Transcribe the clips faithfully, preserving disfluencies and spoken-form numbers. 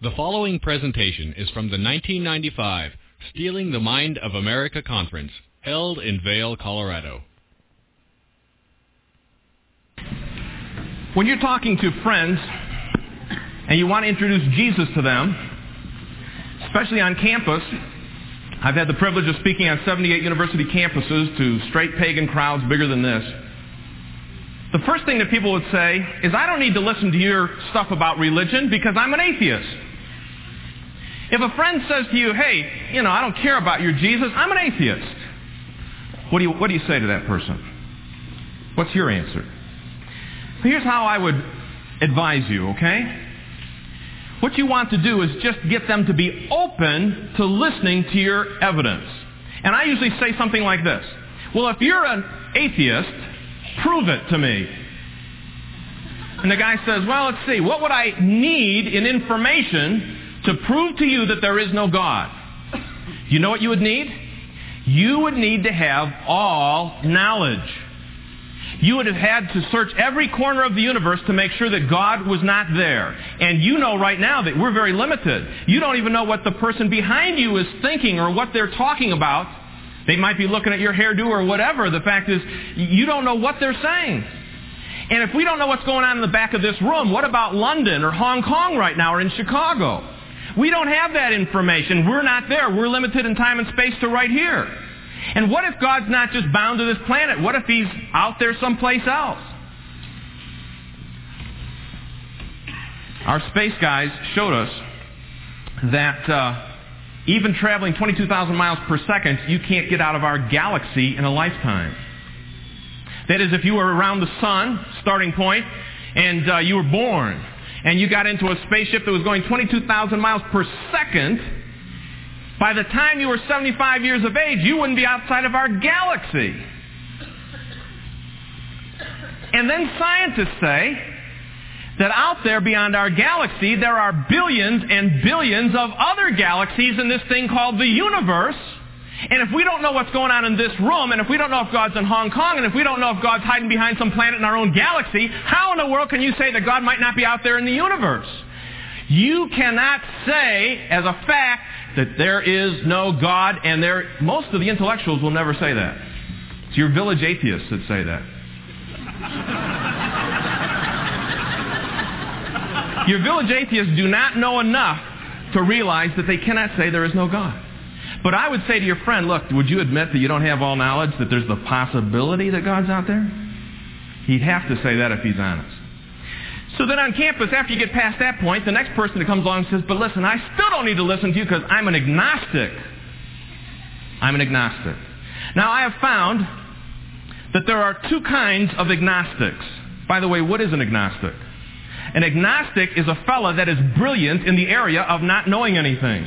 The following presentation is from the nineteen ninety-five Stealing the Mind of America Conference, held in Vail, Colorado. When you're talking to friends and you want to introduce Jesus to them, especially on campus, I've had the privilege of speaking on seventy-eight university campuses to straight pagan crowds bigger than this. The first thing that people would say is, I don't need to listen to your stuff about religion because I'm an atheist. If a friend says to you, hey, you know, I don't care about your Jesus, I'm an atheist. What do you, what do you say to that person? What's your answer? So here's how I would advise you, okay? What you want to do is just get them to be open to listening to your evidence. And I usually say something like this. Well, if you're an atheist, prove it to me. And the guy says, well, let's see, what would I need in information to prove to you that there is no God? You know what you would need? You would need to have all knowledge. You would have had to search every corner of the universe to make sure that God was not there. And you know right now that we're very limited. You don't even know what the person behind you is thinking or what they're talking about. They might be looking at your hairdo or whatever. The fact is, you don't know what they're saying. And if we don't know what's going on in the back of this room, what about London or Hong Kong right now or in Chicago? We don't have that information. We're not there. We're limited in time and space to right here. And what if God's not just bound to this planet? What if He's out there someplace else? Our space guys showed us that uh, even traveling twenty-two thousand miles per second, you can't get out of our galaxy in a lifetime. That is, if you were around the sun, starting point, and uh, you were born, and you got into a spaceship that was going twenty-two thousand miles per second, by the time you were seventy-five years of age, you wouldn't be outside of our galaxy. And then scientists say that out there beyond our galaxy, there are billions and billions of other galaxies in this thing called the universe. And if we don't know what's going on in this room, and if we don't know if God's in Hong Kong, and if we don't know if God's hiding behind some planet in our own galaxy, how in the world can you say that God might not be out there in the universe? You cannot say as a fact that there is no God, and there, most of the intellectuals will never say that. It's your village atheists that say that. Your village atheists do not know enough to realize that they cannot say there is no God. But I would say to your friend, look, would you admit that you don't have all knowledge, that there's the possibility that God's out there? He'd have to say that if he's honest. So then on campus, after you get past that point, the next person that comes along says, but listen, I still don't need to listen to you because I'm an agnostic. I'm an agnostic. Now, I have found that there are two kinds of agnostics. By the way, what is an agnostic? An agnostic is a fella that is brilliant in the area of not knowing anything.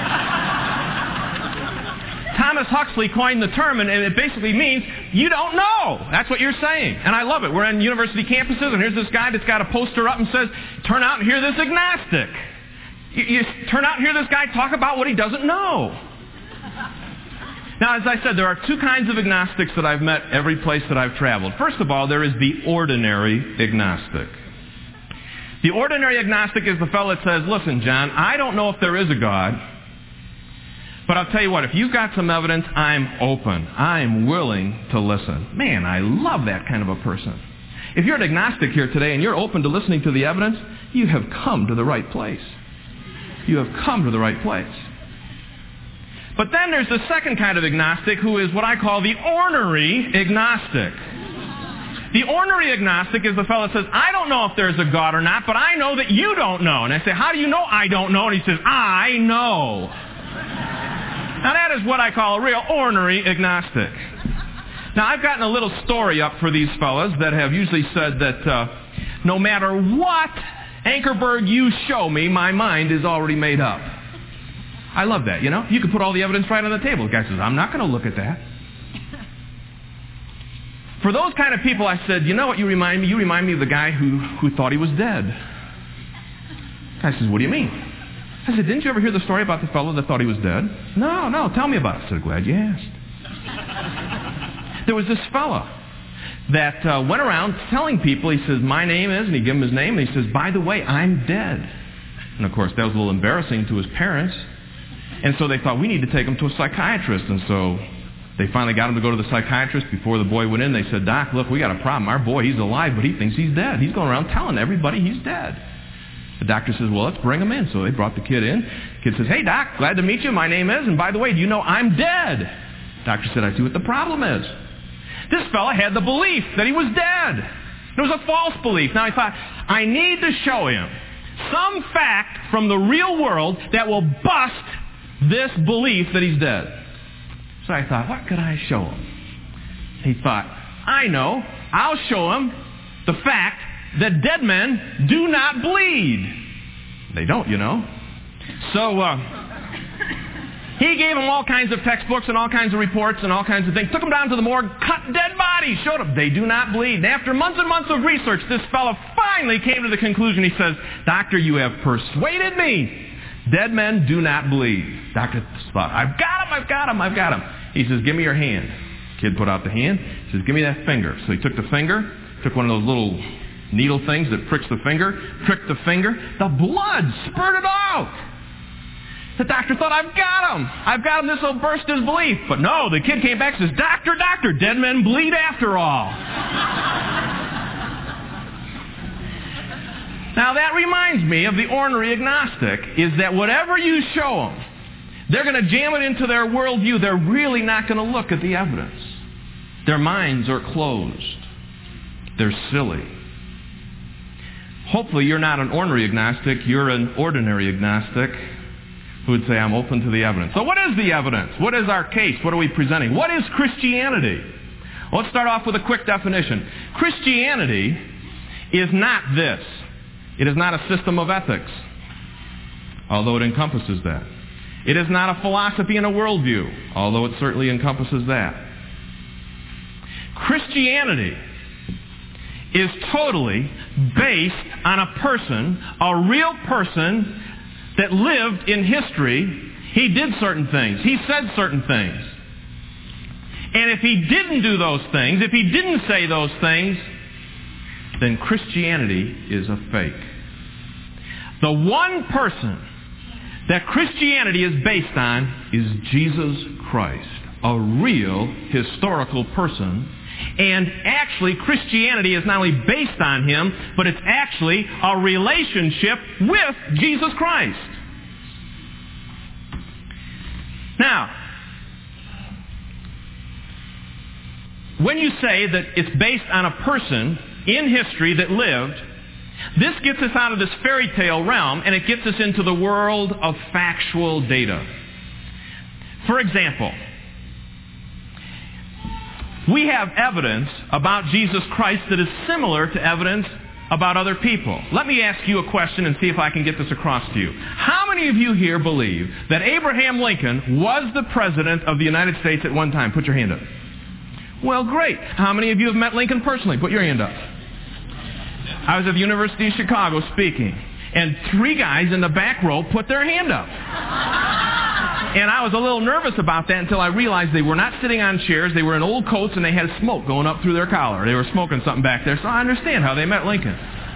Thomas Huxley coined the term, and it basically means you don't know. That's what you're saying. And I love it. We're on university campuses, and here's this guy that's got a poster up and says, turn out and hear this agnostic. You, you turn out and hear this guy talk about what he doesn't know. Now, as I said, there are two kinds of agnostics that I've met every place that I've traveled. First of all, there is the ordinary agnostic. The ordinary agnostic is the fellow that says, listen, John, I don't know if there is a God, but I'll tell you what, if you've got some evidence, I'm open. I'm willing to listen. Man, I love that kind of a person. If you're an agnostic here today and you're open to listening to the evidence, you have come to the right place. You have come to the right place. But then there's the second kind of agnostic who is what I call the ornery agnostic. The ornery agnostic is the fellow that says, I don't know if there's a God or not, but I know that you don't know. And I say, how do you know I don't know? And he says, I know. Now that is what I call a real ornery agnostic. Now I've gotten a little story up for these fellas that have usually said that uh, no matter what Ankerberg you show me, my mind is already made up. I love that, you know? You can put all the evidence right on the table. The guy says, I'm not going to look at that. For those kind of people, I said, you know what you remind me? You remind me of the guy who, who thought he was dead. The guy says, what do you mean? I said, didn't you ever hear the story about the fellow that thought he was dead? No, no, tell me about it. I said, glad you asked. There was this fellow that uh, went around telling people, he says, my name is, and he gave him his name, and he says, by the way, I'm dead. And of course, that was a little embarrassing to his parents. And so they thought, we need to take him to a psychiatrist. And so they finally got him to go to the psychiatrist. Before the boy went in, they said, Doc, look, we got a problem. Our boy, he's alive, but he thinks he's dead. He's going around telling everybody he's dead. The doctor says, well, let's bring him in. So they brought the kid in. The kid says, hey, Doc, glad to meet you. My name is, and by the way, do you know I'm dead? The doctor said, I see what the problem is. This fella had the belief that he was dead. It was a false belief. Now he thought, I need to show him some fact from the real world that will bust this belief that he's dead. So I thought, what could I show him? He thought, I know. I'll show him the fact that dead men do not bleed. They don't, you know. So uh, he gave him all kinds of textbooks and all kinds of reports and all kinds of things. Took him down to the morgue, cut dead bodies, showed him they do not bleed. And after months and months of research, this fellow finally came to the conclusion. He says, Doctor, you have persuaded me. Dead men do not bleed. Doctor thought, I've got him, I've got him, I've got him. He says, give me your hand. Kid put out the hand. He says, give me that finger. So he took the finger, took one of those little needle things that pricks the finger, pricked the finger. The blood spurted out. The doctor thought, I've got him. I've got him. This will burst his belief. But no, the kid came back and says, Doctor, doctor, dead men bleed after all. Now that reminds me of the ornery agnostic, is that whatever you show them, they're going to jam it into their worldview. They're really not going to look at the evidence. Their minds are closed. They're silly. Hopefully you're not an ornery agnostic. You're an ordinary agnostic who would say, I'm open to the evidence. So what is the evidence? What is our case? What are we presenting? What is Christianity? Well, let's start off with a quick definition. Christianity is not this. It is not a system of ethics, although it encompasses that. It is not a philosophy and a worldview, although it certainly encompasses that. Christianity is totally based on a person, a real person that lived in history. He did certain things. He said certain things. And if he didn't do those things, if he didn't say those things, then Christianity is a fake. The one person that Christianity is based on is Jesus Christ, a real historical person. And actually, Christianity is not only based on Him, but it's actually a relationship with Jesus Christ. Now, when you say that it's based on a person in history that lived, this gets us out of this fairy tale realm, and it gets us into the world of factual data. For example, we have evidence about Jesus Christ that is similar to evidence about other people. Let me ask you a question and see if I can get this across to you. How many of you here believe that Abraham Lincoln was the president of the United States at one time? Put your hand up. Well, great. How many of you have met Lincoln personally? Put your hand up. I was at the University of Chicago speaking, and three guys in the back row put their hand up. And I was a little nervous about that until I realized they were not sitting on chairs. They were in old coats, and they had smoke going up through their collar. They were smoking something back there, so I understand how they met Lincoln.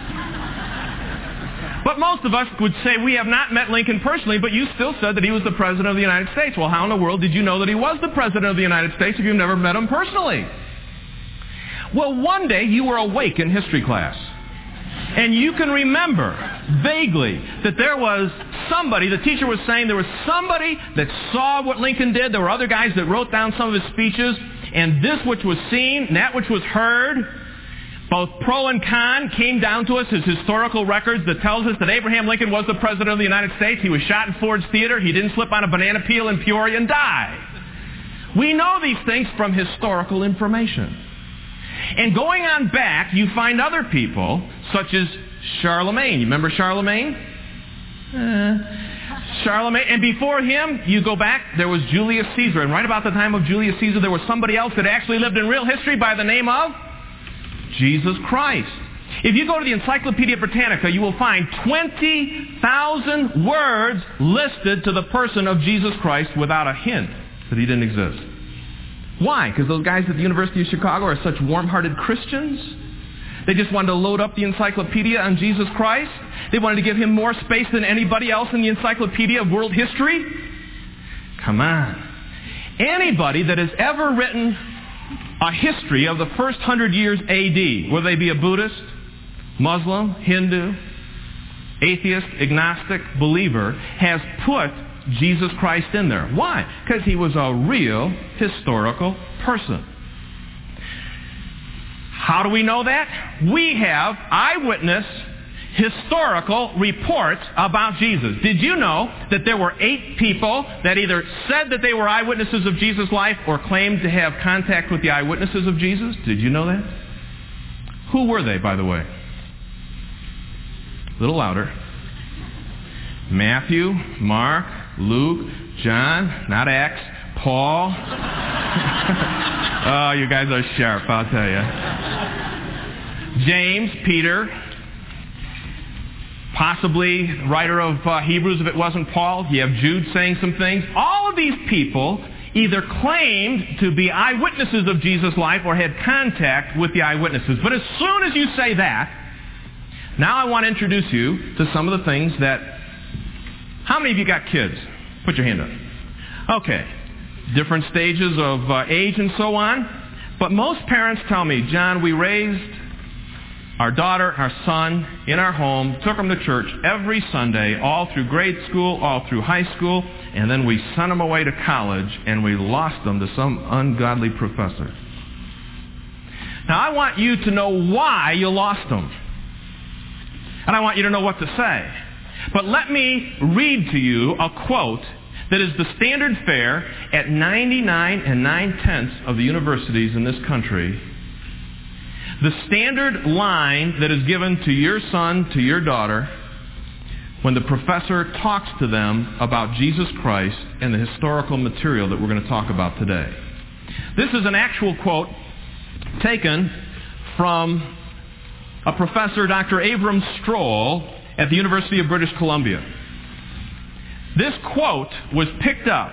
But most of us would say we have not met Lincoln personally, but you still said that he was the President of the United States. Well, how in the world did you know that he was the President of the United States if you've never met him personally? Well, one day you were awake in history class. And you can remember vaguely that there was somebody, the teacher was saying there was somebody that saw what Lincoln did. There were other guys that wrote down some of his speeches. And this which was seen and that which was heard, both pro and con, came down to us as historical records that tells us that Abraham Lincoln was the President of the United States. He was shot in Ford's Theater. He didn't slip on a banana peel in Peoria and die. We know these things from historical information. And going on back, you find other people, such as Charlemagne. You remember Charlemagne? Uh, Charlemagne. And before him, you go back, there was Julius Caesar. And right about the time of Julius Caesar, there was somebody else that actually lived in real history by the name of Jesus Christ. If you go to the Encyclopedia Britannica, you will find twenty thousand words listed to the person of Jesus Christ without a hint that he didn't exist. Why? Because those guys at the University of Chicago are such warm-hearted Christians? They just wanted to load up the encyclopedia on Jesus Christ. They wanted to give him more space than anybody else in the encyclopedia of world history. Come on. Anybody that has ever written a history of the first hundred years A D, whether they be a Buddhist, Muslim, Hindu, atheist, agnostic, believer, has put Jesus Christ in there. Why? Because he was a real historical person. How do we know that? We have eyewitness historical reports about Jesus. Did you know that there were eight people that either said that they were eyewitnesses of Jesus' life or claimed to have contact with the eyewitnesses of Jesus? Did you know that? Who were they, by the way? A little louder. Matthew, Mark, Luke, John, not Acts, Paul. Oh, you guys are sharp, I'll tell you. James, Peter, possibly writer of uh, Hebrews if it wasn't Paul. You have Jude saying some things. All of these people either claimed to be eyewitnesses of Jesus' life or had contact with the eyewitnesses. But as soon as you say that, now I want to introduce you to some of the things that... How many of you got kids? Put your hand up. Okay. Different stages of uh, age and so on. But most parents tell me, John, we raised our daughter, our son, in our home, took them to church every Sunday, all through grade school, all through high school, and then we sent them away to college, and we lost them to some ungodly professor. Now, I want you to know why you lost them. And I want you to know what to say. But let me read to you a quote that is the standard fare at ninety-nine and nine-tenths of the universities in this country. The standard line that is given to your son, to your daughter, when the professor talks to them about Jesus Christ and the historical material that we're going to talk about today. This is an actual quote taken from a professor, Doctor Avram Stroll, at the University of British Columbia. This quote was picked up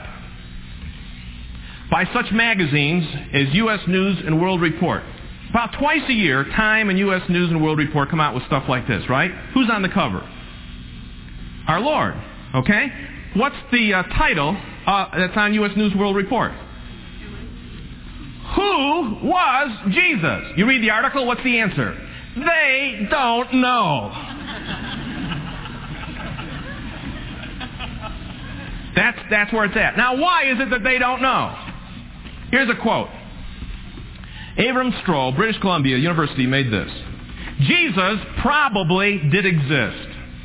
by such magazines as U S News and World Report. About twice a year, Time and U S News and World Report come out with stuff like this, right? Who's on the cover? Our Lord, okay? What's the uh, title uh, that's on U S News and World Report? Who was Jesus? You read the article, what's the answer? They don't know. That's, that's where it's at. Now, why is it that they don't know? Here's a quote. Avram Stroll, British Columbia University, made this. Jesus probably did exist.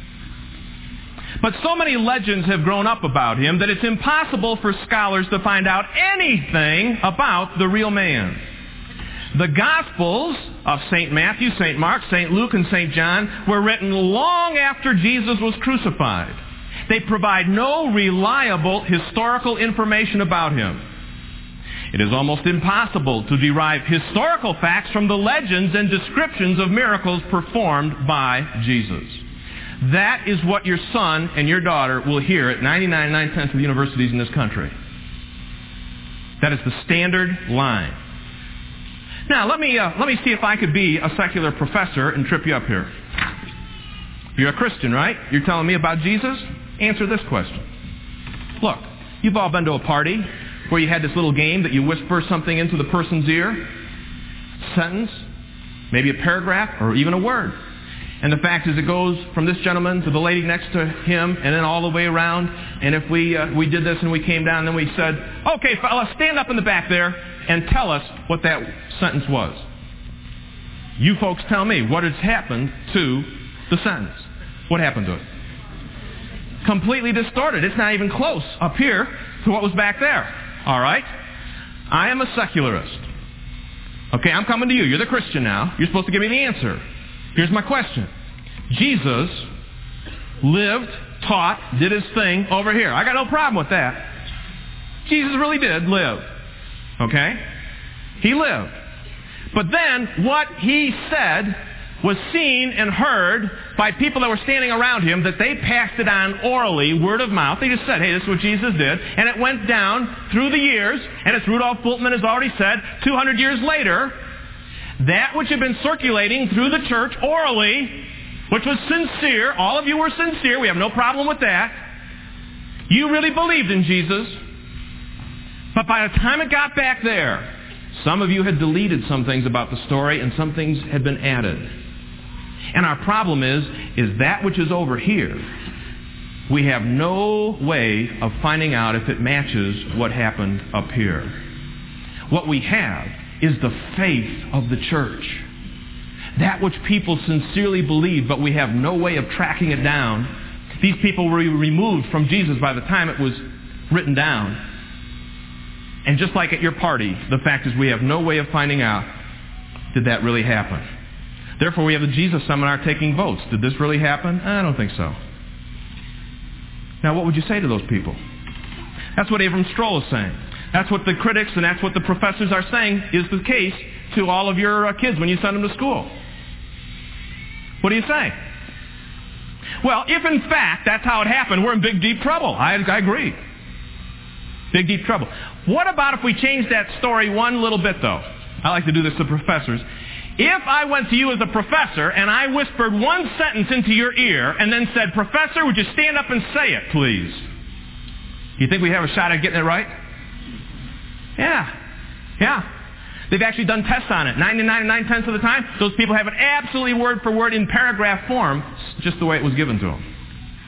But so many legends have grown up about him that it's impossible for scholars to find out anything about the real man. The Gospels of Saint Matthew, Saint Mark, Saint Luke, and Saint John were written long after Jesus was crucified. They provide no reliable historical information about him. It is almost impossible to derive historical facts from the legends and descriptions of miracles performed by Jesus. That is what your son and your daughter will hear at ninety-nine and nine-tenths of the universities in this country. That is the standard line. Now, let me, uh, let me see if I could be a secular professor and trip you up here. You're a Christian, right? You're telling me about Jesus? Answer this question. Look, you've all been to a party where you had this little game that you whisper something into the person's ear, sentence, maybe a paragraph, or even a word. And the fact is it goes from this gentleman to the lady next to him and then all the way around. And if we uh, we did this and we came down and then we said, okay, fellas, stand up in the back there and tell us what that sentence was. You folks tell me what has happened to the sentence. What happened to it? Completely distorted. It's not even close up here to what was back there. All right? I am a secularist. Okay, I'm coming to you. You're the Christian now. You're supposed to give me the answer. Here's my question. Jesus lived, taught, did his thing over here. I got no problem with that. Jesus really did live. Okay? He lived. But then what he said was seen and heard by people that were standing around him, that they passed it on orally, word of mouth. They just said, hey, this is what Jesus did. And it went down through the years, and as Rudolf Bultmann has already said, two hundred years later, that which had been circulating through the church orally, which was sincere. All of you were sincere. We have no problem with that. You really believed in Jesus. But by the time it got back there, some of you had deleted some things about the story and some things had been added. And our problem is, is that which is over here, we have no way of finding out if it matches what happened up here. What we have is the faith of the church. That which people sincerely believe, but we have no way of tracking it down. These people were removed from Jesus by the time it was written down. And just like at your party, the fact is we have no way of finding out, did that really happen? Therefore, we have the Jesus Seminar taking votes. Did this really happen? I don't think so. Now, what would you say to those people? That's what Avram Stroll is saying. That's what the critics and that's what the professors are saying is the case to all of your uh, kids when you send them to school. What do you say? Well, if in fact that's how it happened, we're in big, deep trouble. I, I agree. Big, deep trouble. What about if we change that story one little bit, though? I like to do this to professors. If I went to you as a professor and I whispered one sentence into your ear and then said, Professor, would you stand up and say it, please? You think we have a shot at getting it right? Yeah. Yeah. They've actually done tests on it. ninety-nine and nine-tenths of the time, those people have it absolutely word for word in paragraph form, just the way it was given to them.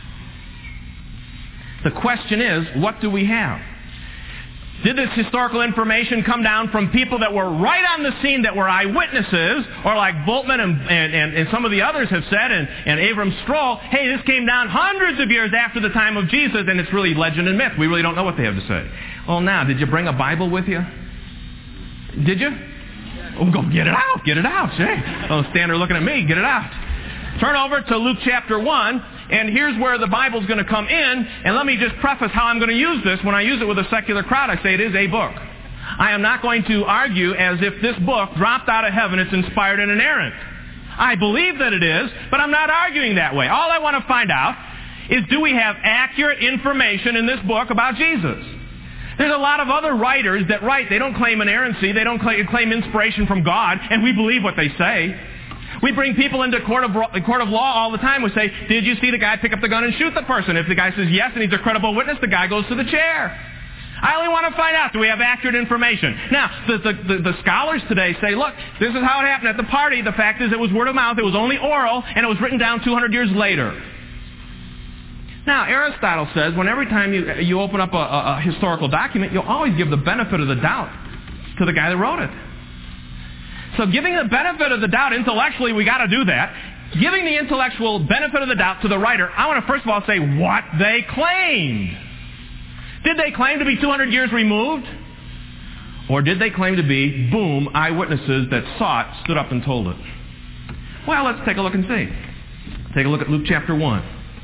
The question is, what do we have? Did this historical information come down from people that were right on the scene, that were eyewitnesses, or like Bultmann and, and, and, and some of the others have said, and, and Avram Stroll, hey, this came down hundreds of years after the time of Jesus, and it's really legend and myth. We really don't know what they have to say. Well, now, did you bring a Bible with you? Did you? Oh, go get it out. Get it out. Hey, don't stand there looking at me. Get it out. Turn over to Luke chapter one, and here's where the Bible's going to come in. And let me just preface how I'm going to use this. When I use it with a secular crowd, I say it is a book. I am not going to argue as if this book dropped out of heaven, it's inspired and inerrant. I believe that it is, but I'm not arguing that way. All I want to find out is, do we have accurate information in this book about Jesus? There's a lot of other writers that write. They don't claim inerrancy. They don't claim inspiration from God, and we believe what they say. We bring people into court of, court of law all the time. We say, did you see the guy pick up the gun and shoot the person? If the guy says yes and he's a credible witness, the guy goes to the chair. I only want to find out, do we have accurate information? Now, the, the, the, the scholars today say, look, this is how it happened at the party. The fact is it was word of mouth. It was only oral, and it was written down two hundred years later. Now, Aristotle says when every time you, you open up a, a, a historical document, you'll always give the benefit of the doubt to the guy that wrote it. So giving the benefit of the doubt intellectually, we got to do that. Giving the intellectual benefit of the doubt to the writer, I want to first of all say what they claimed. Did they claim to be two hundred years removed? Or did they claim to be, boom, eyewitnesses that saw it, stood up and told it? Well, let's take a look and see. Take a look at Luke chapter one.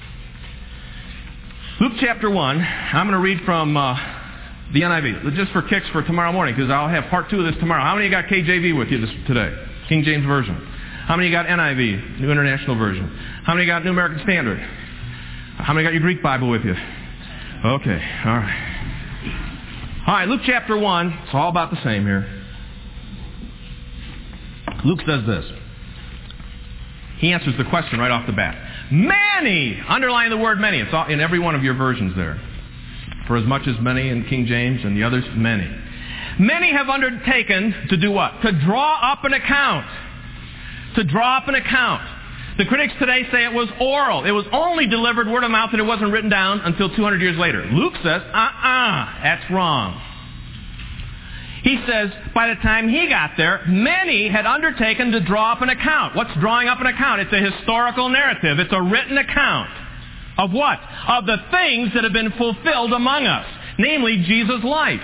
Luke chapter one, I'm going to read from uh, the N I V, just for kicks for tomorrow morning, because I'll have part two of this tomorrow. How many of you got K J V with you this, today? King James Version. How many of you got N I V, New International Version? How many of you got New American Standard? How many got your Greek Bible with you? Okay, all right. All right, Luke chapter one, it's all about the same here. Luke says this. He answers the question right off the bat. Many! Underline the word many. It's all in every one of your versions there. For as much as many in King James and the others, many. Many have undertaken to do what? To draw up an account. To draw up an account. The critics today say it was oral. It was only delivered word of mouth and it wasn't written down until two hundred years later. Luke says, uh-uh, that's wrong. He says, by the time he got there, many had undertaken to draw up an account. What's drawing up an account? It's a historical narrative. It's a written account. Of what? Of the things that have been fulfilled among us. Namely, Jesus' life.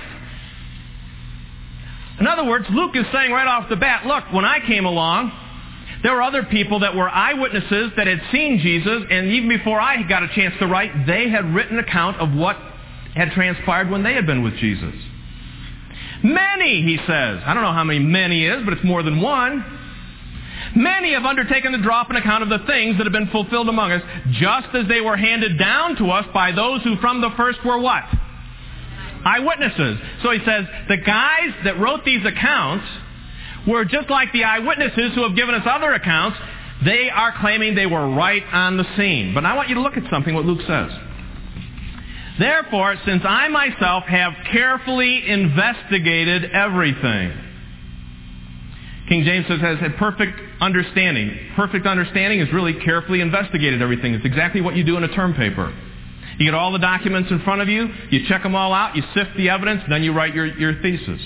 In other words, Luke is saying right off the bat, look, when I came along, there were other people that were eyewitnesses that had seen Jesus, and even before I got a chance to write, they had written an account of what had transpired when they had been with Jesus. Many, he says. I don't know how many many is, but it's more than one. Many have undertaken to draw up an account of the things that have been fulfilled among us, just as they were handed down to us by those who from the first were what? Eyewitnesses. So he says, the guys that wrote these accounts were just like the eyewitnesses who have given us other accounts. They are claiming they were right on the scene. But I want you to look at something what Luke says. Therefore, since I myself have carefully investigated everything. King James says has a perfect understanding. Perfect understanding is really carefully investigated everything. It's exactly what you do in a term paper. You get all the documents in front of you, you check them all out, you sift the evidence, then you write your, your thesis.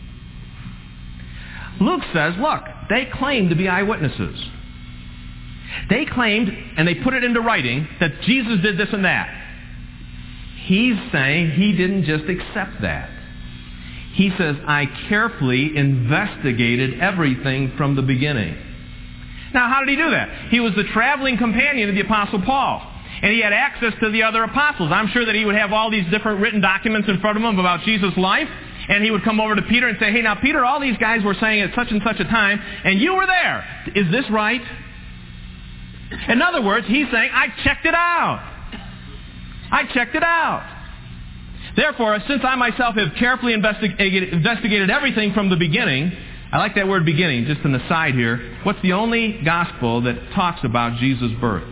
Luke says, look, they claimed to be eyewitnesses. They claimed, and they put it into writing, that Jesus did this and that. He's saying he didn't just accept that. He says, I carefully investigated everything from the beginning. Now, how did he do that? He was the traveling companion of the Apostle Paul. And he had access to the other apostles. I'm sure that he would have all these different written documents in front of him about Jesus' life. And he would come over to Peter and say, hey, now, Peter, all these guys were saying at such and such a time, and you were there. Is this right? In other words, he's saying, I checked it out. I checked it out. Therefore, since I myself have carefully investigated, investigated everything from the beginning, I like that word beginning, just an aside here. What's the only gospel that talks about Jesus' birth?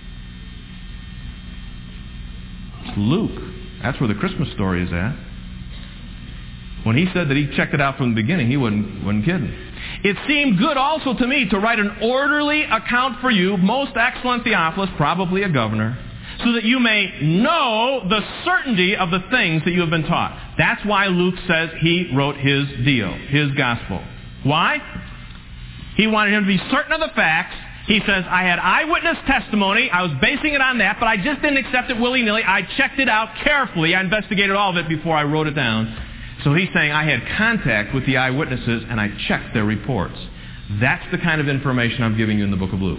It's Luke. That's where the Christmas story is at. When he said that he checked it out from the beginning, he wasn't, wasn't kidding. It seemed good also to me to write an orderly account for you, most excellent Theophilus, probably a governor, so that you may know the certainty of the things that you have been taught. That's why Luke says he wrote his deal, his gospel. Why? He wanted him to be certain of the facts. He says, I had eyewitness testimony. I was basing it on that, but I just didn't accept it willy-nilly. I checked it out carefully. I investigated all of it before I wrote it down. So he's saying I had contact with the eyewitnesses and I checked their reports. That's the kind of information I'm giving you in the book of Luke.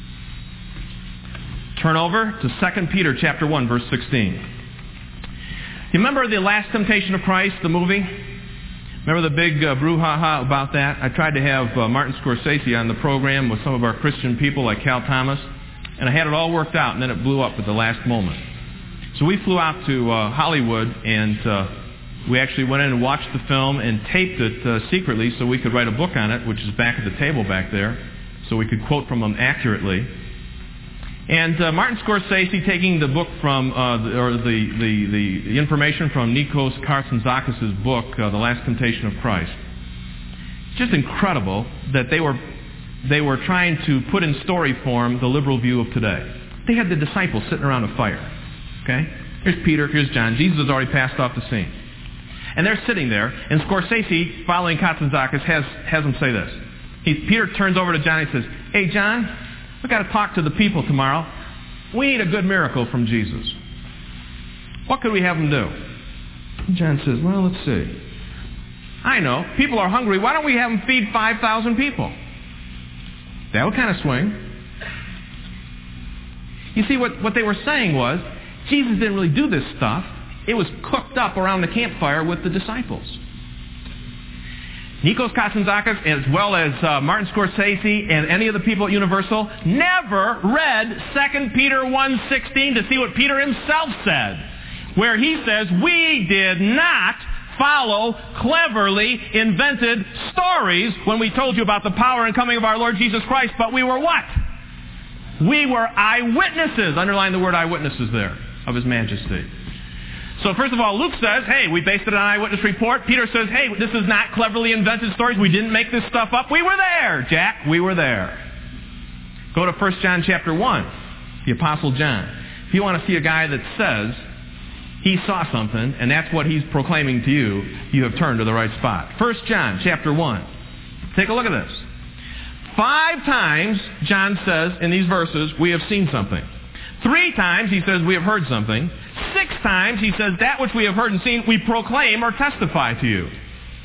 Turn over to Second Peter chapter one, verse sixteen. You remember the Last Temptation of Christ, the movie? Remember the big uh, brouhaha about that? I tried to have uh, Martin Scorsese on the program with some of our Christian people like Cal Thomas, and I had it all worked out, and then it blew up at the last moment. So we flew out to uh, Hollywood, and uh, we actually went in and watched the film and taped it uh, secretly so we could write a book on it, which is back at the table back there, so we could quote from them accurately. And uh, Martin Scorsese, taking the book from, uh, the, or the, the, the, the information from Nikos Kazantzakis' book, uh, The Last Temptation of Christ. It's just incredible that they were, they were trying to put in story form the liberal view of today. They had the disciples sitting around a fire. Okay? Here's Peter, here's John. Jesus has already passed off the scene. And they're sitting there, and Scorsese, following Kazantzakis, has, has them say this. He, Peter turns over to John and says, hey, John, we've got to talk to the people tomorrow. We need a good miracle from Jesus. What could we have them do? John says, well, let's see. I know. People are hungry. Why don't we have them feed five thousand people? That would kind of swing. You see, what, what they were saying was, Jesus didn't really do this stuff. It was cooked up around the campfire with the disciples. Nikos Kazantzakis, as well as uh, Martin Scorsese and any of the people at Universal, never read Second Peter one sixteen to see what Peter himself said, where he says, we did not follow cleverly invented stories when we told you about the power and coming of our Lord Jesus Christ, but we were what? We were eyewitnesses. Underline the word eyewitnesses there, of His Majesty. So first of all, Luke says, hey, we based it on an eyewitness report. Peter says, hey, this is not cleverly invented stories. We didn't make this stuff up. We were there, Jack. We were there. Go to First John chapter one, the Apostle John. If you want to see a guy that says he saw something, and that's what he's proclaiming to you, you have turned to the right spot. First John chapter one. Take a look at this. Five times, John says in these verses, we have seen something. Three times he says we have heard something. Six times he says that which we have heard and seen we proclaim or testify to you.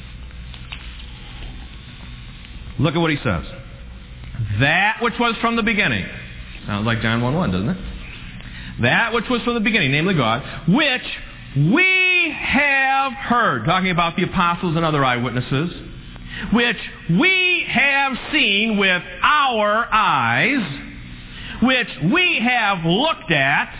Look at what he says. That which was from the beginning. Sounds like John one one, doesn't it? That which was from the beginning, namely God, which we have heard. Talking about the apostles and other eyewitnesses. Which we have seen with our eyes. Which we have looked at.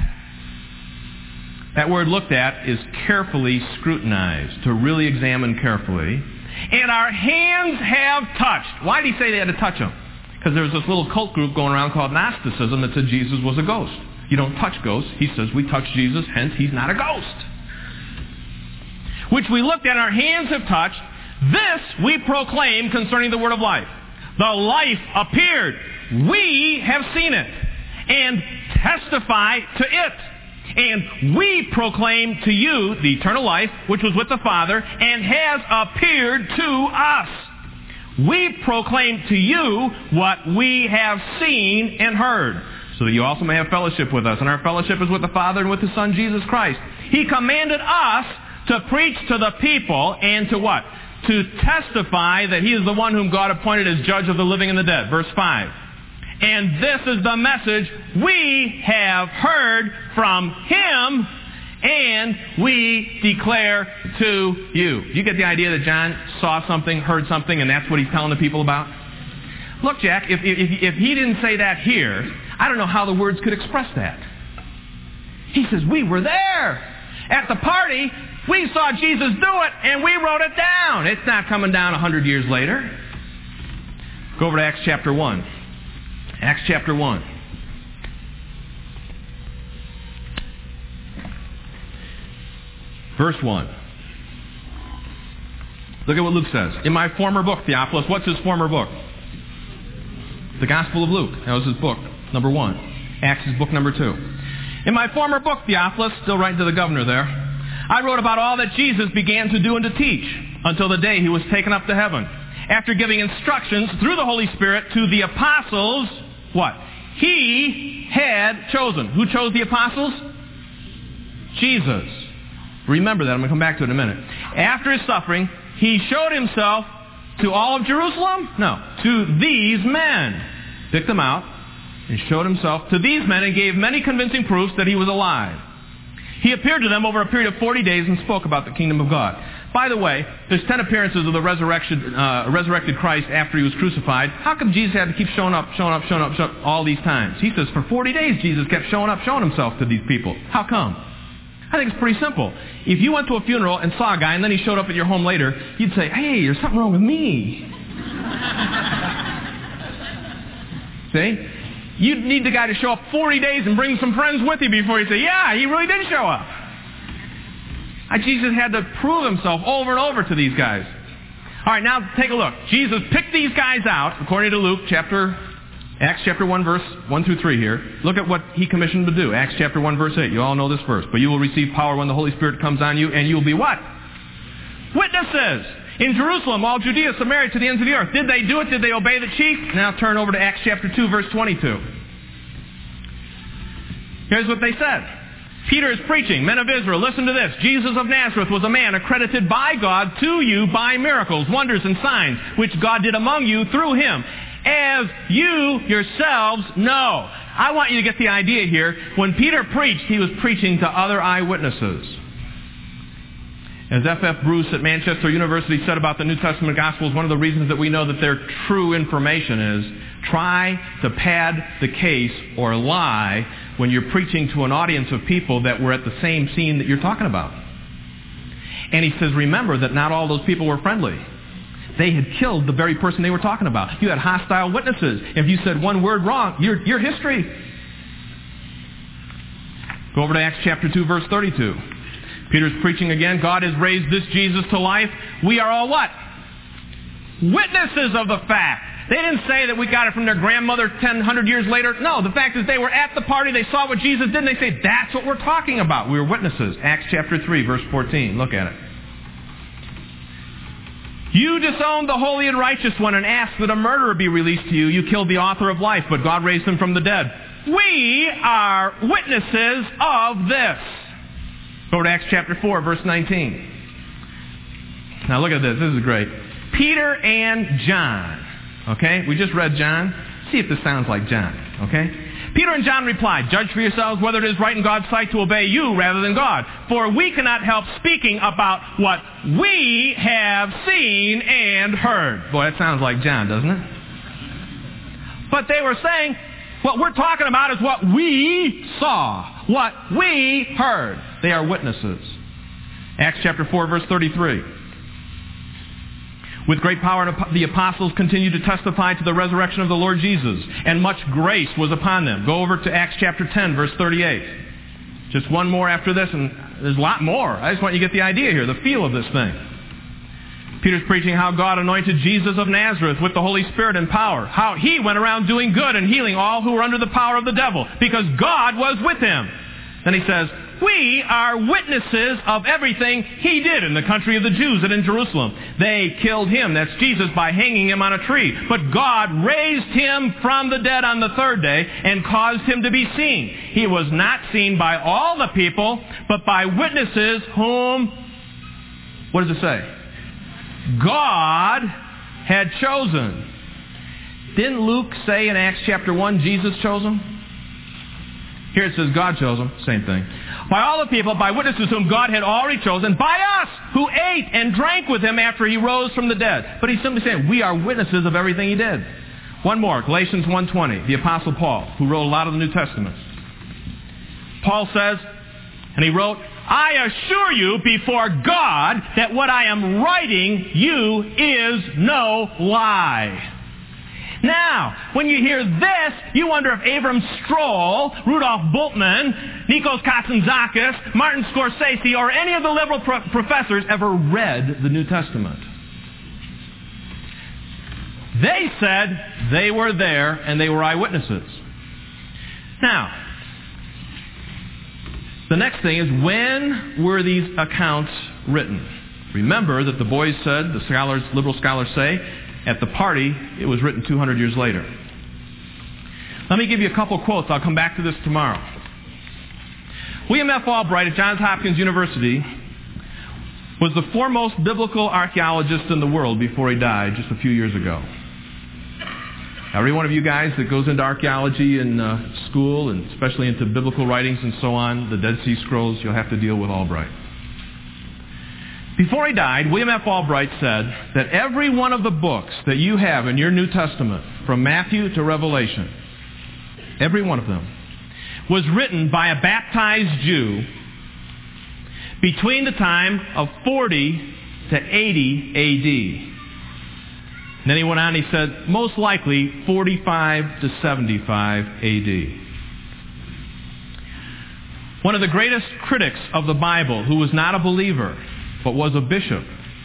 That word looked at is carefully scrutinized, to really examine carefully. and our hands have touched. Why did he say they had to touch him? Because there was this little cult group going around called Gnosticism that said Jesus was a ghost. You don't touch ghosts. He says we touch Jesus, hence he's not a ghost. Which we looked at, our hands have touched. This we proclaim concerning the word of life. The life appeared. We have seen it and testify to it. And we proclaim to you the eternal life, which was with the Father, and has appeared to us. We proclaim to you what we have seen and heard, so that you also may have fellowship with us. And our fellowship is with the Father and with His Son, Jesus Christ. He commanded us to preach to the people and to what? To testify that He is the one whom God appointed as judge of the living and the dead. Verse five. And this is the message we have heard from Him, and we declare to you. You get the idea that John saw something, heard something, and that's what he's telling the people about? Look, Jack, if, if, if he didn't say that here, I don't know how the words could express that. He says, we were there. At the party, we saw Jesus do it, and we wrote it down. It's not coming down a hundred years later. Go over to Acts chapter one. Acts chapter one. Verse one. Look at what Luke says. In my former book, Theophilus, what's his former book? The Gospel of Luke. That was his book, number one. Acts is book number two. In my former book, Theophilus, still writing to the governor there, I wrote about all that Jesus began to do and to teach until the day He was taken up to heaven, after giving instructions through the Holy Spirit to the apostles, what? He had chosen. Who chose the apostles? Jesus. Remember that. I'm going to come back to it in a minute. After His suffering, He showed Himself to all of Jerusalem? No. To these men. Picked them out and showed Himself to these men and gave many convincing proofs that He was alive. He appeared to them over a period of forty days and spoke about the kingdom of God. By the way, there's ten appearances of the resurrection, uh, resurrected Christ after He was crucified. How come Jesus had to keep showing up, showing up, showing up, showing up all these times? He says for forty days Jesus kept showing up, showing Himself to these people. How come? I think it's pretty simple. If you went to a funeral and saw a guy and then he showed up at your home later, you'd say, hey, there's something wrong with me. See? You'd need the guy to show up forty days and bring some friends with you before you say, yeah, he really did show up. Jesus had to prove Himself over and over to these guys. All right, now take a look. Jesus picked these guys out, according to Luke, chapter, Acts chapter one, verse one through three here. Look at what He commissioned to do. Acts chapter one, verse eight. You all know this verse. But you will receive power when the Holy Spirit comes on you, and you will be what? Witnesses. In Jerusalem, all Judea, Samaria, to the ends of the earth. Did they do it? Did they obey the chief? Now turn over to Acts chapter two, verse twenty-two. Here's what they said. Peter is preaching. Men of Israel, listen to this. Jesus of Nazareth was a man accredited by God to you by miracles, wonders, and signs, which God did among you through Him, as you yourselves know. I want you to get the idea here. When Peter preached, he was preaching to other eyewitnesses. As F F Bruce at Manchester University said about the New Testament Gospels, one of the reasons that we know that they're true information is try to pad the case or lie when you're preaching to an audience of people that were at the same scene that you're talking about. And he says, remember that not all those people were friendly. They had killed the very person they were talking about. You had hostile witnesses. If you said one word wrong, you're, you're history. Go over to Acts chapter two, verse thirty-two. Peter's preaching again. God has raised this Jesus to life. We are all what? Witnesses of the fact. They didn't say that we got it from their grandmother ten hundred years later. No, the fact is they were at the party. They saw what Jesus did, and they say, that's what we're talking about. We were witnesses. Acts chapter three, verse fourteen. Look at it. You disowned the holy and righteous one and asked that a murderer be released to you. You killed the author of life, but God raised him from the dead. We are witnesses of this. Go to Acts chapter four, verse nineteen. Now look at this. This is great. Peter and John. Okay? We just read John. See if this sounds like John. Okay? Peter and John replied, judge for yourselves whether it is right in God's sight to obey you rather than God. For we cannot help speaking about what we have seen and heard. Boy, that sounds like John, doesn't it? But they were saying, what we're talking about is what we saw, what we heard. They are witnesses. Acts chapter four, verse thirty-three. With great power, the apostles continued to testify to the resurrection of the Lord Jesus, and much grace was upon them. Go over to Acts chapter ten, verse thirty-eight. Just one more after this, and there's a lot more. I just want you to get the idea here, the feel of this thing. Peter's preaching how God anointed Jesus of Nazareth with the Holy Spirit and power. How he went around doing good and healing all who were under the power of the devil, because God was with him. Then he says, we are witnesses of everything he did in the country of the Jews and in Jerusalem. They killed him, that's Jesus, by hanging him on a tree. But God raised him from the dead on the third day and caused him to be seen. He was not seen by all the people, but by witnesses whom, what does it say? God had chosen. Didn't Luke say in Acts chapter one, Jesus chose them? Here it says God chose them. Same thing. By all the people, by witnesses whom God had already chosen, by us, who ate and drank with him after he rose from the dead. But he's simply saying, we are witnesses of everything he did. One more, Galatians one twenty, the Apostle Paul, who wrote a lot of the New Testament. Paul says, and he wrote, I assure you before God that what I am writing you is no lie. Now, when you hear this, you wonder if Abram Stroll, Rudolf Bultmann, Nikos Kazantzakis, Martin Scorsese, or any of the liberal pro- professors ever read the New Testament. They said they were there and they were eyewitnesses. Now, the next thing is, when were these accounts written? Remember that the boys said, the scholars, liberal scholars say, at the party, it was written two hundred years later. Let me give you a couple quotes. I'll come back to this tomorrow. William F. Albright at Johns Hopkins University was the foremost biblical archaeologist in the world before he died just a few years ago. Every one of you guys that goes into archaeology in uh, school, and especially into biblical writings and so on, the Dead Sea Scrolls, you'll have to deal with Albright. Before he died, William F. Albright said that every one of the books that you have in your New Testament, from Matthew to Revelation, every one of them, was written by a baptized Jew between the time of forty to eighty A D. And then he went on and he said, most likely forty-five to seventy-five A D. One of the greatest critics of the Bible, who was not a believer, but was a bishop,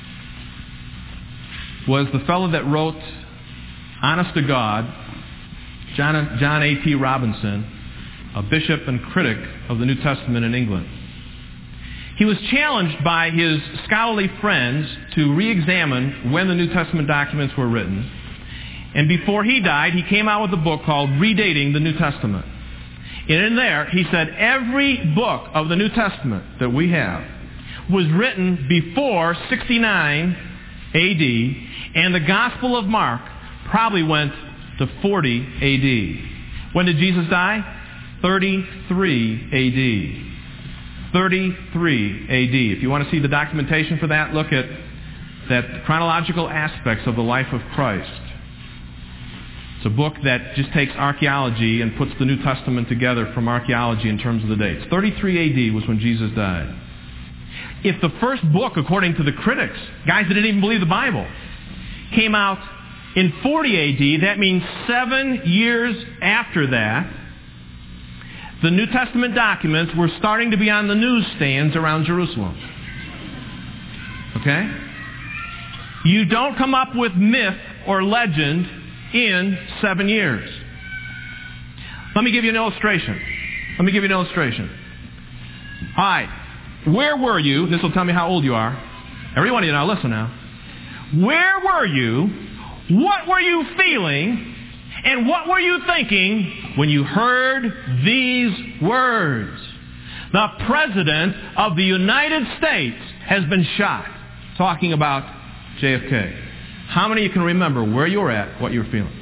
was the fellow that wrote Honest to God, John, John A T Robinson, a bishop and critic of the New Testament in England. He was challenged by his scholarly friends to re-examine when the New Testament documents were written. And before he died, he came out with a book called Redating the New Testament. And in there, he said every book of the New Testament that we have was written before sixty-nine A D, and the Gospel of Mark probably went to forty A D. When did Jesus die? thirty-three A D. thirty-three A D. If you want to see the documentation for that, look at that chronological aspects of the life of Christ. It's a book that just takes archaeology and puts the New Testament together from archaeology in terms of the dates. thirty-three A D was when Jesus died. If the first book, according to the critics, guys that didn't even believe the Bible, came out in forty A D, that means seven years after that, the New Testament documents were starting to be on the newsstands around Jerusalem. Okay? You don't come up with myth or legend in seven years. Let me give you an illustration. Let me give you an illustration. All right. Where were you? This will tell me how old you are. Every one of you now, listen now. Where were you? What were you feeling? And what were you thinking when you heard these words? The President of the United States has been shot. Talking about J F K. How many of you can remember where you were at, what you were feeling?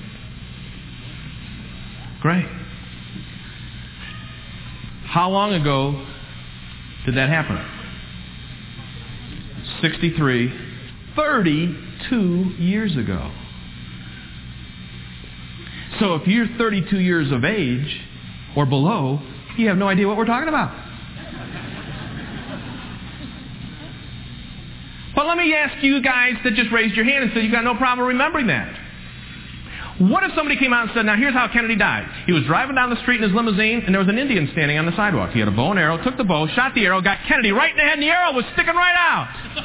Great. How long ago did that happen? sixty-three, thirty-two years ago. So if you're thirty-two years of age or below, you have no idea what we're talking about. But let me ask you guys that just raised your hand and said you've got no problem remembering that. What if somebody came out and said, now here's how Kennedy died. He was driving down the street in his limousine, and there was an Indian standing on the sidewalk. He had a bow and arrow, took the bow, shot the arrow, got Kennedy right in the head, and the arrow was sticking right out.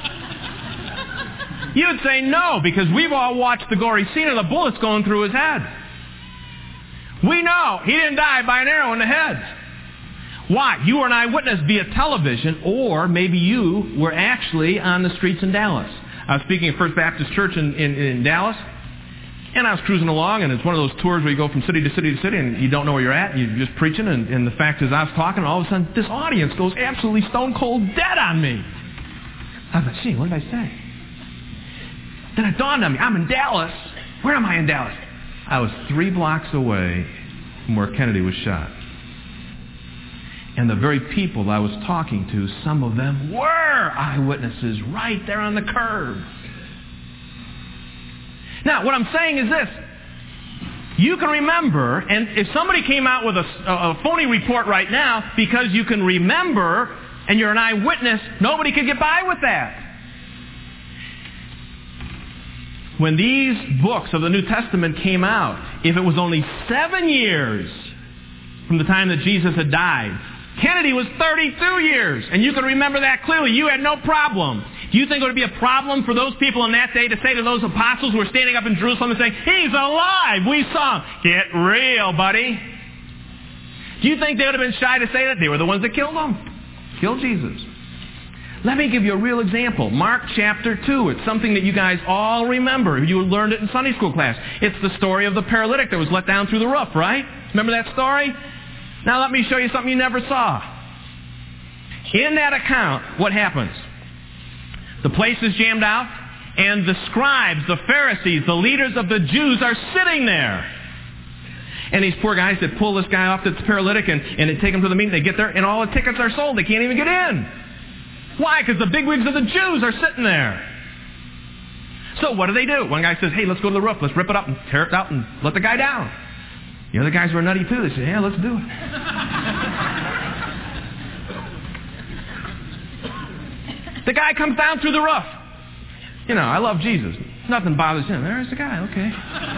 You would say no, because we've all watched the gory scene of the bullets going through his head. We know he didn't die by an arrow in the head. Why? You were an eyewitness via television, or maybe you were actually on the streets in Dallas. I was speaking at First Baptist Church in, in, in Dallas, and I was cruising along, and it's one of those tours where you go from city to city to city, and you don't know where you're at, and you're just preaching, and, and the fact is I was talking, and all of a sudden this audience goes absolutely stone cold dead on me. I was like, gee, what did I say? Then it dawned on me, I'm in Dallas. Where am I in Dallas? I was three blocks away from where Kennedy was shot. And the very people I was talking to, some of them were eyewitnesses right there on the curb. Now, what I'm saying is this. You can remember, and if somebody came out with a, a phony report right now, because you can remember and you're an eyewitness, nobody could get by with that. When these books of the New Testament came out, if it was only seven years from the time that Jesus had died, Kennedy was thirty-two years, and you can remember that clearly. You had no problem. Do you think it would be a problem for those people in that day to say to those apostles who were standing up in Jerusalem and saying, he's alive, we saw him? Get real, buddy. Do you think they would have been shy to say that? They were the ones that killed him. Killed Jesus. Let me give you a real example. Mark chapter two. It's something that you guys all remember. You learned it in Sunday school class. It's the story of the paralytic that was let down through the roof, right? Remember that story? Now let me show you something you never saw. In that account, what happens? The place is jammed out, and the scribes, the Pharisees, the leaders of the Jews are sitting there. And these poor guys that pull this guy off that's paralytic, and, and they take him to the meeting, they get there, and all the tickets are sold. They can't even get in. Why? Because the bigwigs of the Jews are sitting there. So what do they do? One guy says, hey, let's go to the roof. Let's rip it up and tear it out and let the guy down. The other guys were nutty too. They said, yeah, let's do it. The guy comes down through the roof. You know, I love Jesus. Nothing bothers him. There's the guy, okay.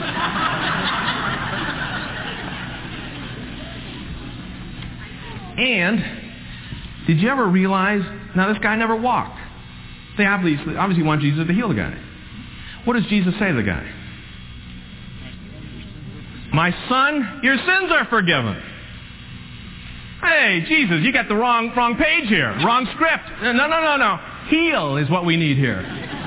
And did you ever realize, now this guy never walked. They obviously, obviously want Jesus to heal the guy. What does Jesus say to the guy? My son, your sins are forgiven. Hey, Jesus, you got the wrong wrong page here. Wrong script. No, no, no, no. Heal is what we need here.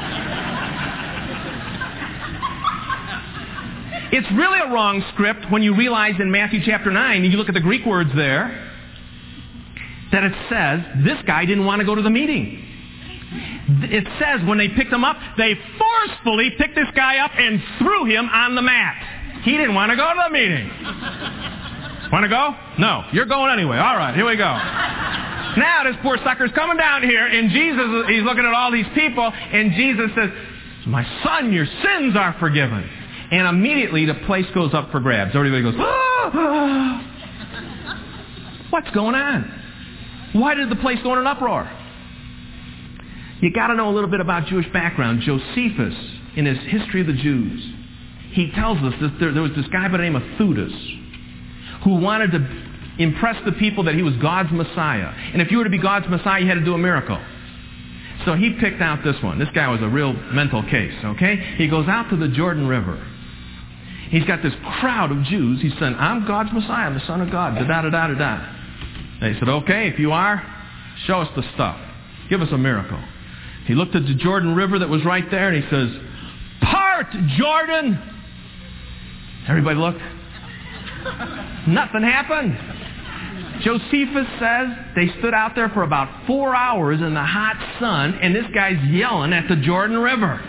It's really a wrong script when you realize in Matthew chapter nine, and you look at the Greek words there, that it says this guy didn't want to go to the meeting. It says when they picked him up, they forcefully picked this guy up and threw him on the mat. He didn't want to go to the meeting. Want to go? No. You're going anyway. All right, here we go. Now this poor sucker's coming down here, and Jesus, he's looking at all these people, and Jesus says, my son, your sins are forgiven. And immediately the place goes up for grabs. Everybody goes, ah, ah. What's going on? Why did the place go in an uproar? You got to know a little bit about Jewish background. Josephus, in his History of the Jews, he tells us that there, there was this guy by the name of Theudas who wanted to impress the people that he was God's Messiah. And if you were to be God's Messiah, you had to do a miracle. So he picked out this one. This guy was a real mental case, okay? He goes out to the Jordan River. He's got this crowd of Jews. He's saying, I'm God's Messiah. I'm the Son of God. Da-da-da-da-da-da. They said, okay, if you are, show us the stuff. Give us a miracle. He looked at the Jordan River that was right there, and he says, part, Jordan! Everybody looked. Nothing happened. Josephus says they stood out there for about four hours in the hot sun, and this guy's yelling at the Jordan River.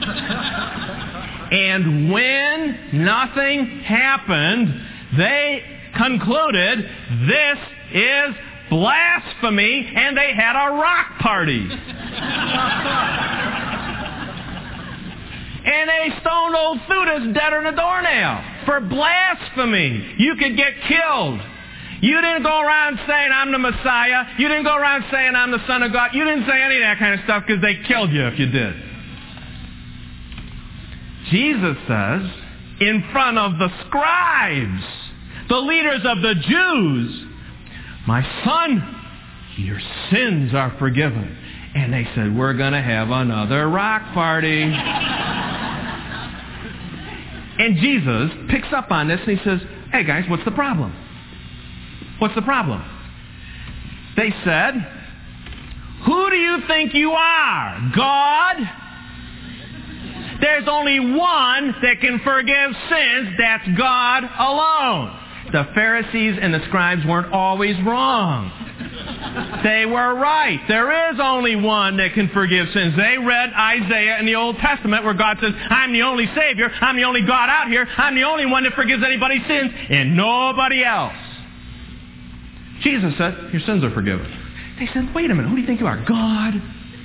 And when nothing happened, they concluded this is blasphemy, and they had a rock party. And they stoned old Theudas deader than a doornail for blasphemy. You could get killed. You didn't go around saying I'm the Messiah. You didn't go around saying I'm the Son of God. You didn't say any of that kind of stuff because they killed you if you did. Jesus says, in front of the scribes, the leaders of the Jews, my son, your sins are forgiven. And they said, we're going to have another rock party. And Jesus picks up on this and he says, hey guys, what's the problem? What's the problem? They said, who do you think you are? God? There's only one that can forgive sins. That's God alone. The Pharisees and the scribes weren't always wrong. They were right. There is only one that can forgive sins. They read Isaiah in the Old Testament where God says, I'm the only Savior. I'm the only God out here. I'm the only one that forgives anybody's sins and nobody else. Jesus said, your sins are forgiven. They said, wait a minute, who do you think you are? God?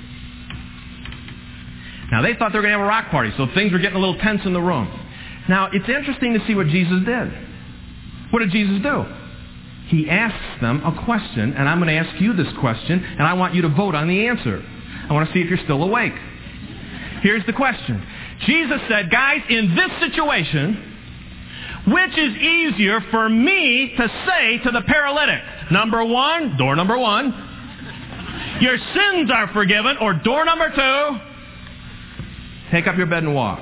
Now, they thought they were going to have a rock party, so things were getting a little tense in the room. Now, it's interesting to see what Jesus did. What did Jesus do? He asks them a question, and I'm going to ask you this question, and I want you to vote on the answer. I want to see if you're still awake. Here's the question. Jesus said, guys, in this situation, which is easier for me to say to the paralytic? Number one, door number one, your sins are forgiven, or door number two, take up your bed and walk.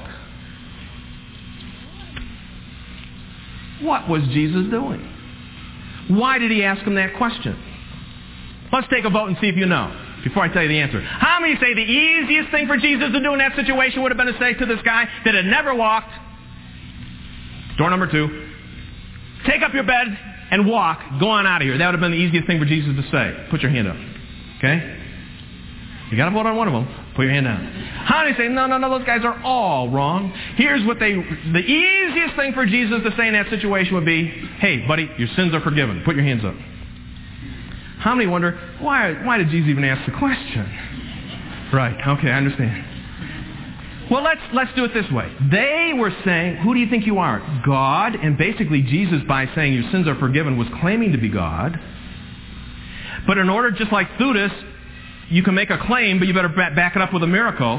What was Jesus doing? Why did he ask him that question? Let's take a vote and see if you know, before I tell you the answer. How many say the easiest thing for Jesus to do in that situation would have been to say to this guy that had never walked, door number two, take up your bed and walk, go on out of here. That would have been the easiest thing for Jesus to say. Put your hand up. Okay? You got to vote on one of them. Put your hand down. How many say, no, no, no, those guys are all wrong. Here's what they, the easiest thing for Jesus to say in that situation would be, hey, buddy, your sins are forgiven. Put your hands up. How many wonder, why, why did Jesus even ask the question? Right, okay, I understand. Well, let's, let's do it this way. They were saying, who do you think you are? God. And basically Jesus, by saying your sins are forgiven, was claiming to be God. But in order, just like Theudas, you can make a claim, but you better back it up with a miracle.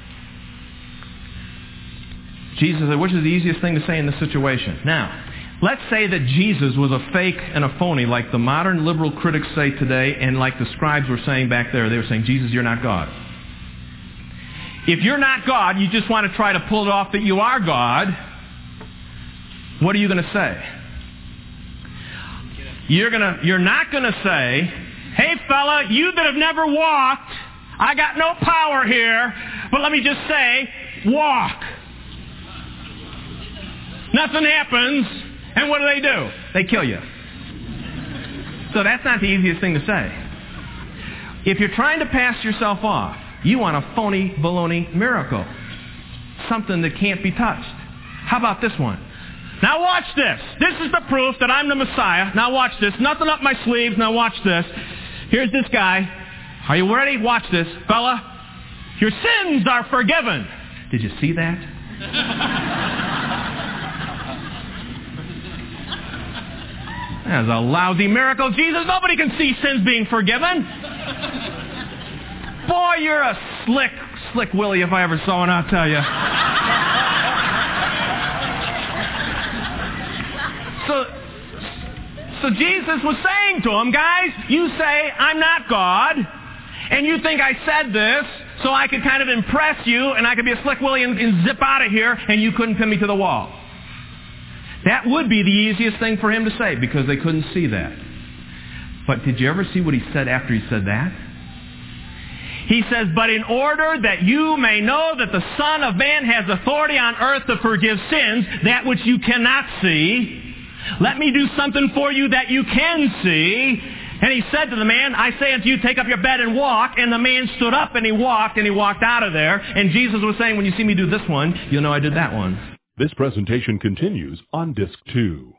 Jesus said, which is the easiest thing to say in this situation? Now, let's say that Jesus was a fake and a phony, like the modern liberal critics say today, and like the scribes were saying back there. They were saying, Jesus, you're not God. If you're not God, you just want to try to pull it off that you are God, what are you going to say? You're gonna, you're not going to say, hey fella, you that have never walked, I got no power here, but let me just say, walk. Nothing happens, and what do they do? They kill you. So that's not the easiest thing to say. If you're trying to pass yourself off, you want a phony, baloney miracle. Something that can't be touched. How about this one? Now watch this. This is the proof that I'm the Messiah. Now watch this. Nothing up my sleeves. Now watch this. Here's this guy. Are you ready? Watch this. Fella, your sins are forgiven. Did you see that? That's a lousy miracle. Jesus, nobody can see sins being forgiven. Boy, you're a slick, slick Willie if I ever saw one, I'll tell you. So, so Jesus was saying to him, guys, you say, I'm not God, and you think I said this so I could kind of impress you, and I could be a slick Willie and, and zip out of here, and you couldn't pin me to the wall. That would be the easiest thing for him to say, because they couldn't see that. But did you ever see what he said after he said that? He says, but in order that you may know that the Son of Man has authority on earth to forgive sins, that which you cannot see, let me do something for you that you can see. And he said to the man, I say unto you, take up your bed and walk. And the man stood up and he walked and he walked out of there. And Jesus was saying, when you see me do this one, you'll know I did that one. This presentation continues on Disc two.